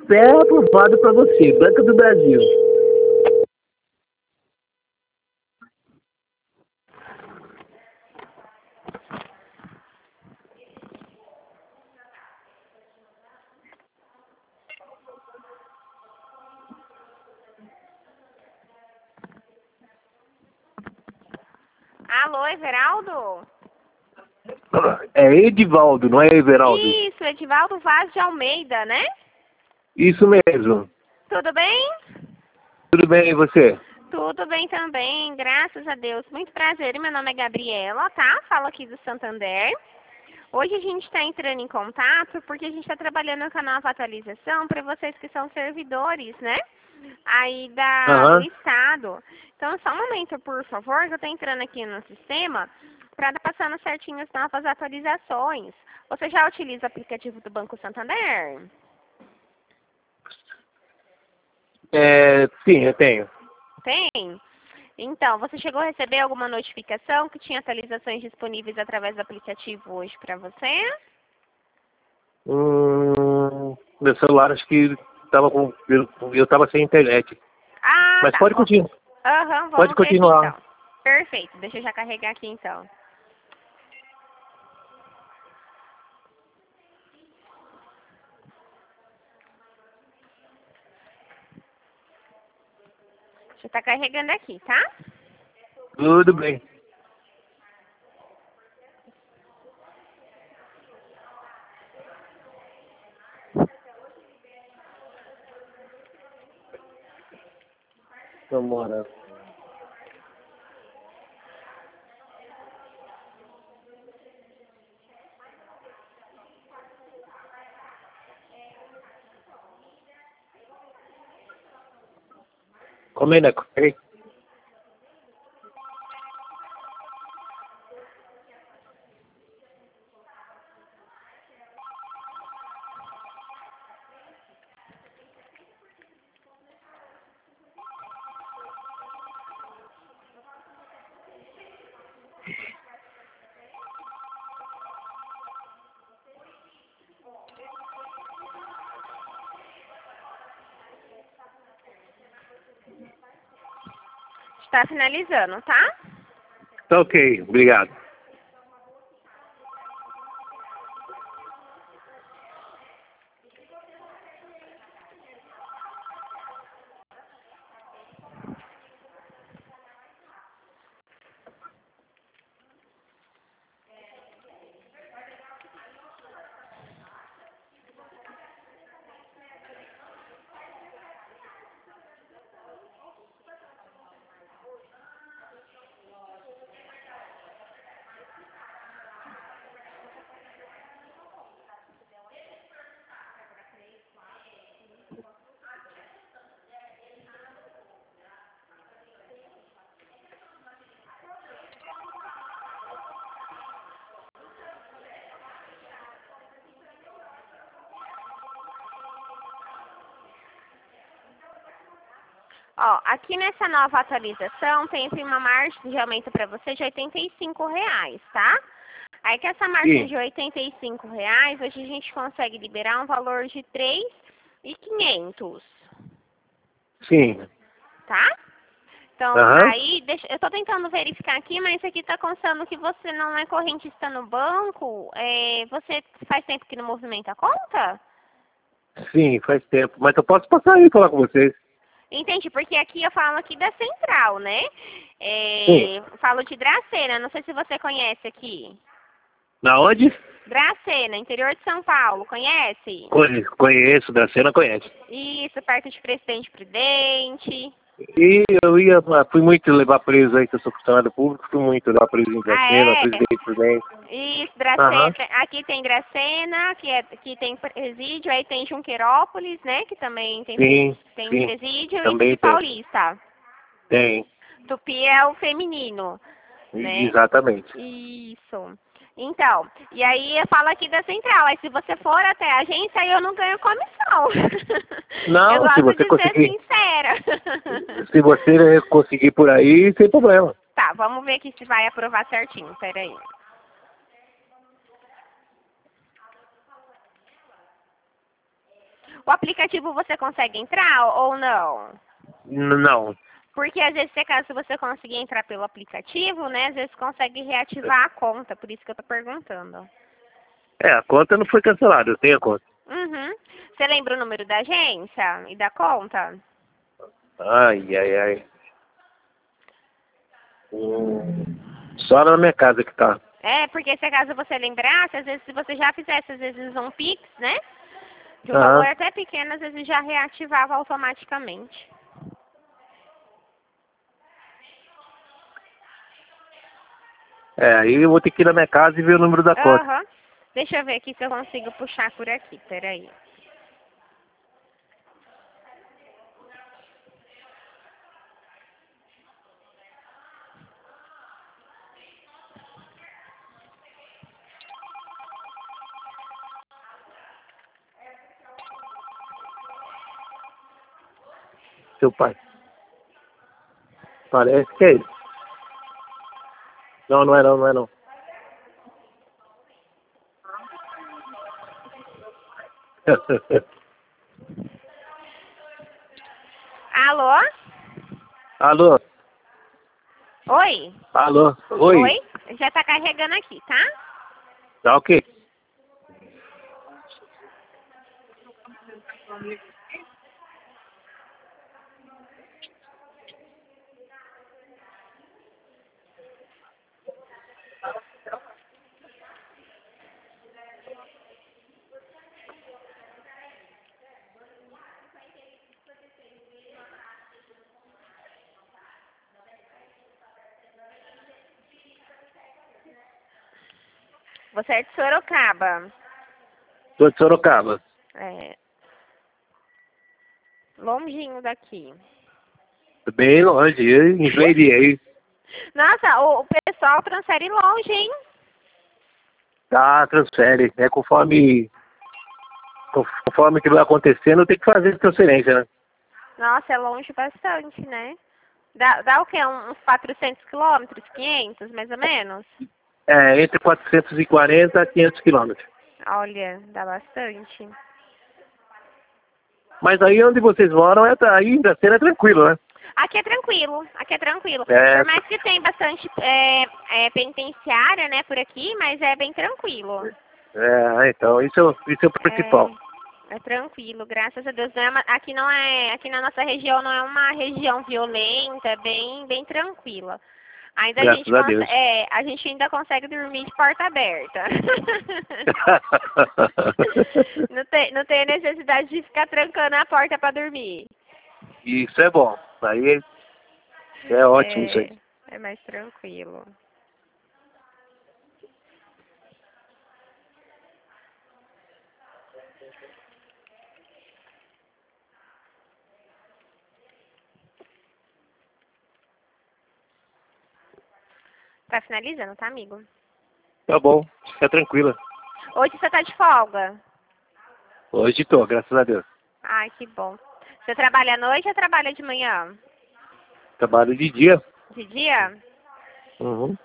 Café aprovado para você, Banco do Brasil. Alô, Everaldo? É Edivaldo, não é Everaldo? Isso, Edivaldo Vaz de Almeida, né? Isso mesmo. Tudo bem? Tudo bem, e você? Tudo bem também, graças a Deus. Muito prazer, meu nome é Gabriela, tá? Falo aqui do Santander. Hoje a gente está entrando em contato porque a gente está trabalhando com a nova atualização para vocês que são servidores, né? Aí do Aham. estado. Então, só um momento, por favor, que eu estou entrando aqui no sistema para estar passando certinho as novas atualizações. Você já utiliza o aplicativo do Banco Santander? Sim, eu tenho. Tem? Então, você chegou a receber alguma notificação que tinha atualizações disponíveis através do aplicativo hoje para você? Meu celular acho que tava com. Eu tava sem internet. Ah, Mas tá. pode continuar. Aham, Pode vamos ver aqui continuar. então. Perfeito, deixa eu já carregar aqui então. Já tá carregando aqui, tá? Tudo bem. Vamos lá. Comendo, ok? Está finalizando, tá? Tá ok, obrigado. Ó, aqui nessa nova atualização tem uma margem de aumento para você de R$ 85, tá? Aí que essa margem Sim, de R$ 85, hoje a gente consegue liberar um valor de 3.500, sim. tá? Então, Aham. aí, eu tô tentando verificar aqui, mas aqui tá constando que você não é correntista no banco. Você faz tempo que não movimenta a conta? Sim, faz tempo. Mas eu posso passar aí e falar com vocês. Entendi, porque aqui eu falo aqui da Central, né? Sim. Falo de Dracena, não sei se você conhece aqui. Na onde? Dracena, interior de São Paulo, conhece? Conheço, da cena conhece. Isso, perto de Presidente Prudente. E eu fui muito levar preso aí, que eu sou funcionário público, fui muito levar preso em Ah, Dracena, é? presidente por dentro. Isso, Aham. Dracena. Aqui tem Dracena, que tem presídio, aí tem Junquerópolis, né? Que também Sim, tem sim. presídio, e Tupi Também tem. Paulista. Tem. Tupi é o feminino, né? Exatamente. Isso. Então, e aí eu falo aqui da central, aí se você for até a agência, aí eu não ganho comissão. Eu Não, se gosto você de ser conseguir. sincera. Se você conseguir por aí, sem problema. Tá, vamos ver aqui se vai aprovar certinho, peraí. O aplicativo você consegue entrar ou não? Não. Porque às vezes, se caso você conseguir entrar pelo aplicativo, né, às vezes consegue reativar a conta, por isso que eu tô perguntando. A conta não foi cancelada, eu tenho a conta. Uhum. Você lembra o número da agência e da conta? Ai, ai, ai. Só na minha casa que tá. É, porque se caso você lembrasse, às vezes se você já fizesse, às vezes um Pix, né? De um valor até pequeno, às vezes já reativava automaticamente. Aí eu vou ter que ir na minha casa e ver o número da conta. Aham. Deixa eu ver aqui se eu consigo puxar por aqui, peraí. Seu pai. Parece que é ele. Não, não é não, não é não. Alô? Alô? Oi? Alô? Oi? Oi? Já tá carregando aqui, tá? Tá ok. Você é de Sorocaba. Tô de Sorocaba. É. Longinho daqui. Bem longe, eu enjoei. Nossa, o pessoal transfere longe, hein? Tá, transfere. Conforme que vai acontecendo, tem que fazer transferência, né? Nossa, é longe bastante, né? Dá o quê? Uns 400 quilômetros? 500, mais ou menos? Entre 440 e 500 quilômetros. Olha, dá bastante. Mas aí onde vocês moram, ainda assim é tranquilo, né? Aqui é tranquilo, aqui é tranquilo. É. Por mais que tem bastante penitenciária, né, por aqui, mas é bem tranquilo. Então, isso é o principal. É tranquilo, graças a Deus. Aqui na nossa região não é uma região violenta, é bem tranquila. Ainda Graças a Deus. a gente ainda consegue dormir de porta aberta. não tem necessidade de ficar trancando a porta para dormir. Isso é bom. Aí é ótimo isso aí. É mais tranquilo. Tá finalizando, tá, amigo? Tá bom, fica tranquila. Hoje você tá de folga? Hoje tô, graças a Deus. Ai, que bom. Você trabalha à noite ou trabalha de manhã? Trabalho de dia. De dia? Uhum.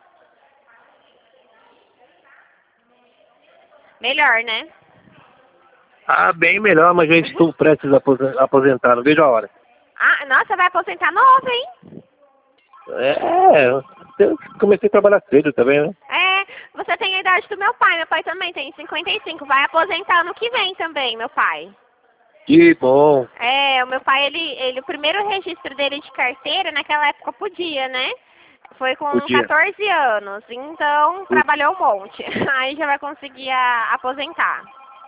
Melhor, né? Bem melhor, mas já estou prestes a aposentar, não vejo a hora. Ah, nossa, vai aposentar novo, hein? Eu comecei a trabalhar cedo também, né? Você tem a idade do meu pai. Meu pai também tem 55. Vai aposentar ano que vem também, meu pai. Que bom. O meu pai, o primeiro registro dele de carteira, naquela época podia, né? Foi com Podia. 14 anos. Então, trabalhou um monte. Aí já vai conseguir aposentar.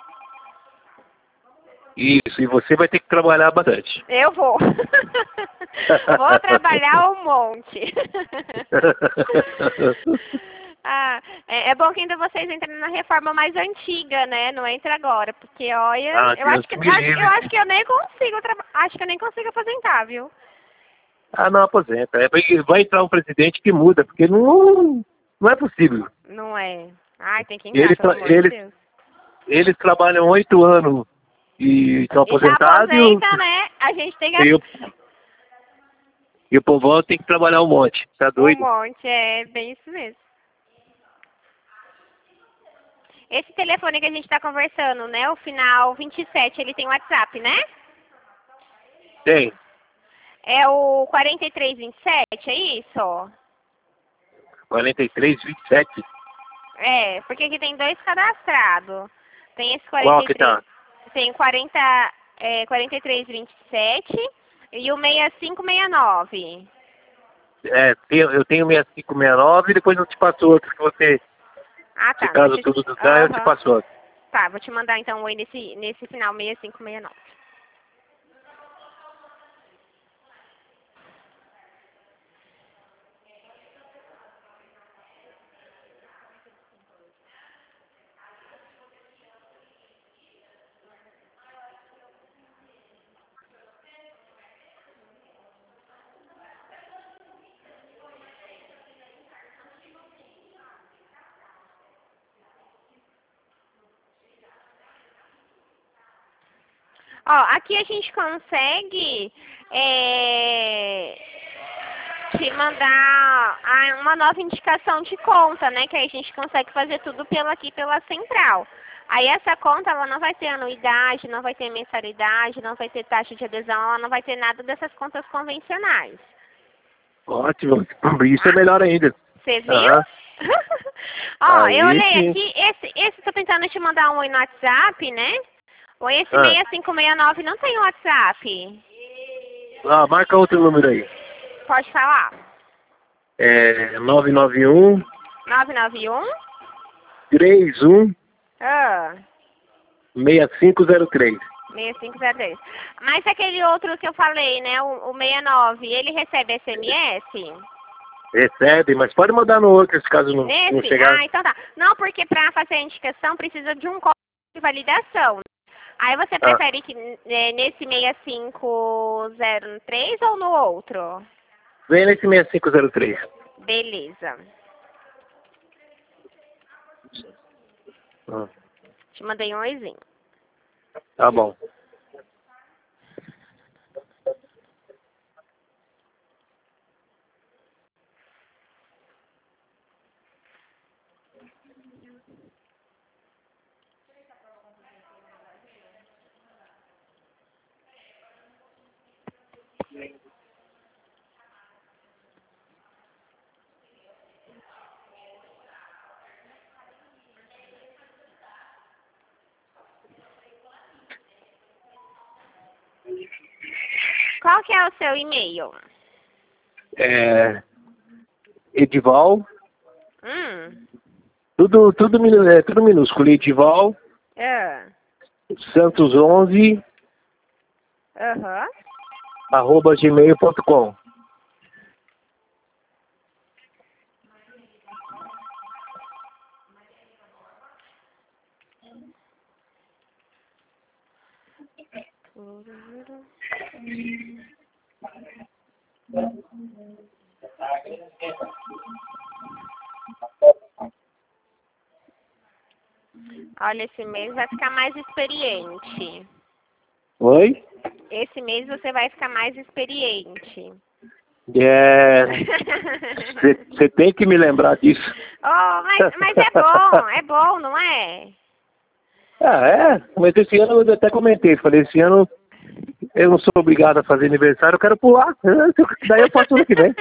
Isso, e você vai ter que trabalhar bastante. Eu vou. Vou trabalhar um monte. É bom que ainda vocês entrem na reforma mais antiga, né? Não entra agora, porque olha, eu acho que eu nem consigo acho que eu nem consigo aposentar, viu? Não aposenta. Vai entrar um presidente que muda, porque não é possível. Não é. Ai, tem que entrar, pelo amor de Deus. Eles trabalham 8 anos e estão aposentados. Aposenta, né? A gente tem que... E o povão tem que trabalhar um monte. Tá doido? Um monte, é bem isso mesmo. Esse telefone que a gente está conversando, né? O final 27, ele tem WhatsApp, né? Tem. É o 4327, é isso? 4327. É, porque aqui tem dois cadastrados. Tem esse Qual que 43, tá? tem 4327 e o 6569. Eu tenho 6569 e depois eu te passo outro que você, Ah, se tá. caso tudo der, eu te Aham. passo outro. Tá, vou te mandar então um oi nesse final 6569. Ó, aqui a gente consegue te mandar uma nova indicação de conta, né? Que aí a gente consegue fazer tudo pela central. Aí essa conta, ela não vai ter anuidade, não vai ter mensalidade, não vai ter taxa de adesão, ela não vai ter nada dessas contas convencionais. Ótimo. Isso é melhor ainda. Você viu? Aham. Ó, eu Aí olhei sim. aqui, esse tô tentando te mandar um oi no WhatsApp, né? Ou esse Ah. 6569 não tem WhatsApp. Marca outro número aí. Pode falar. 991 991 31 ah, 6503. 6503. Mas aquele outro que eu falei, né? O 69, ele recebe SMS? Recebe, mas pode mandar no outro, se caso não Nesse? chegar. Ah, então tá. Não, porque para fazer a indicação precisa de um código de validação. Aí você prefere que nesse 6503 ou no outro? Vem nesse 6503. Beleza. Ah, Te mandei um oizinho. tá bom. Qual que é o seu e-mail? Edival, Hum. tudo minúsculo. Edival, Ah. Santos 11, Aham. @gmail.com. Olha, esse mês vai ficar mais experiente. Oi? Esse mês você vai ficar mais experiente. Você tem que me lembrar disso. Oh, mas é bom, não é? Mas esse ano eu até comentei, falei, esse ano eu não sou obrigado a fazer aniversário, eu quero pular. Daí eu faço ano que vem.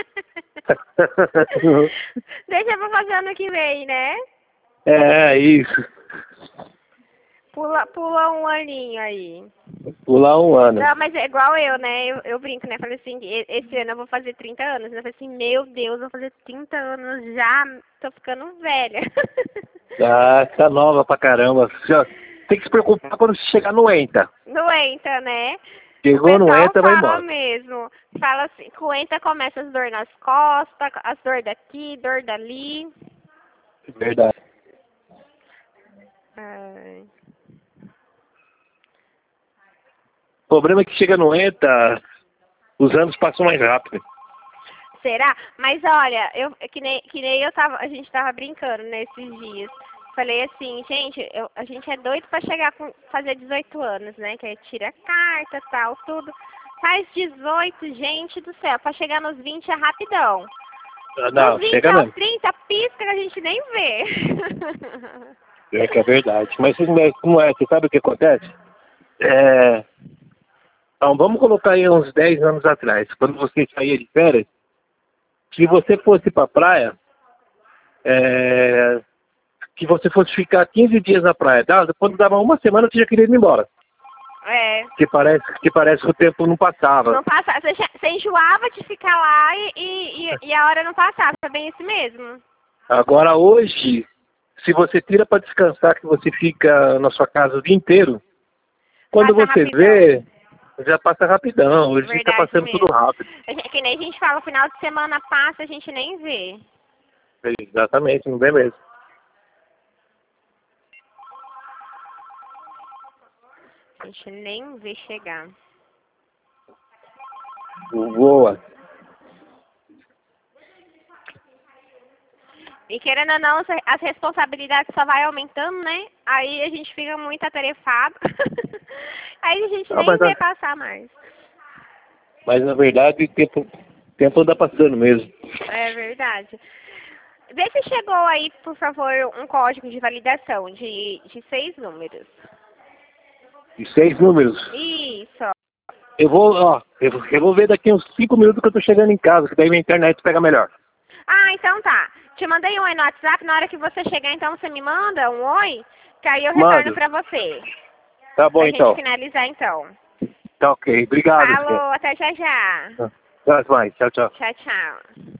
Deixa pra fazer ano que vem, né? Isso. Pula um aninho aí. Pular um ano. Não, mas é igual eu, né? Eu brinco, né? Falei assim, esse ano eu vou fazer 30 anos. Eu falei assim, meu Deus, eu vou fazer 30 anos já, tô ficando velha. Tá nova pra caramba. Tem que se preocupar quando chegar no ENTA. Não entra, né? Chegou no ENTA, vai Fala embora. mesmo. Fala assim, com entra começa as dor nas costas, as dor daqui, dor dali. Verdade. Ai. O problema é que chega no ENTA, os anos passam mais rápido. Será? Mas olha, que nem a gente tava brincando nesses dias. Falei assim, gente, a gente é doido pra fazer 18 anos, né? Que aí tira carta, tal, tudo. Faz 18, gente do céu, pra chegar nos 20 é rapidão. Não, Dos 20 chega aos não. 30, pisca que a gente nem vê. É que é verdade. Mas como é? Você sabe o que acontece? Então, vamos colocar aí uns 10 anos atrás, quando você saía de férias, se você fosse pra praia, que você fosse ficar 15 dias na praia, tá? Quando dava uma semana, você já queria ir embora. Que parece que o tempo não passava. Não passava. Você enjoava de ficar lá e a hora não passava. É bem isso mesmo. Agora, hoje, se você tira para descansar, que você fica na sua casa o dia inteiro, quando Passa você rapidão. vê, já passa rapidão. Hoje Verdade está passando mesmo. tudo rápido. Que nem a gente fala, o final de semana passa, a gente nem vê. Exatamente, não vê mesmo. A gente nem vê chegar. Boa. E querendo ou não, as responsabilidades só vai aumentando, né? Aí a gente fica muito atarefado. Aí a gente nem vê passar mais. Mas na verdade, o tempo anda passando mesmo. É verdade. Vê se chegou aí, por favor, um código de validação de 6 números. E 6 números. Isso. Eu vou ver daqui uns 5 minutos que eu tô chegando em casa, que daí minha internet pega melhor. Ah, então tá. Te mandei um oi no WhatsApp, na hora que você chegar, então você me manda um oi, que aí eu retorno pra você. Tá bom, então. Pra gente finalizar, então. Tá ok, obrigado. Falou, até já já. Até mais, tchau, tchau. Tchau, tchau.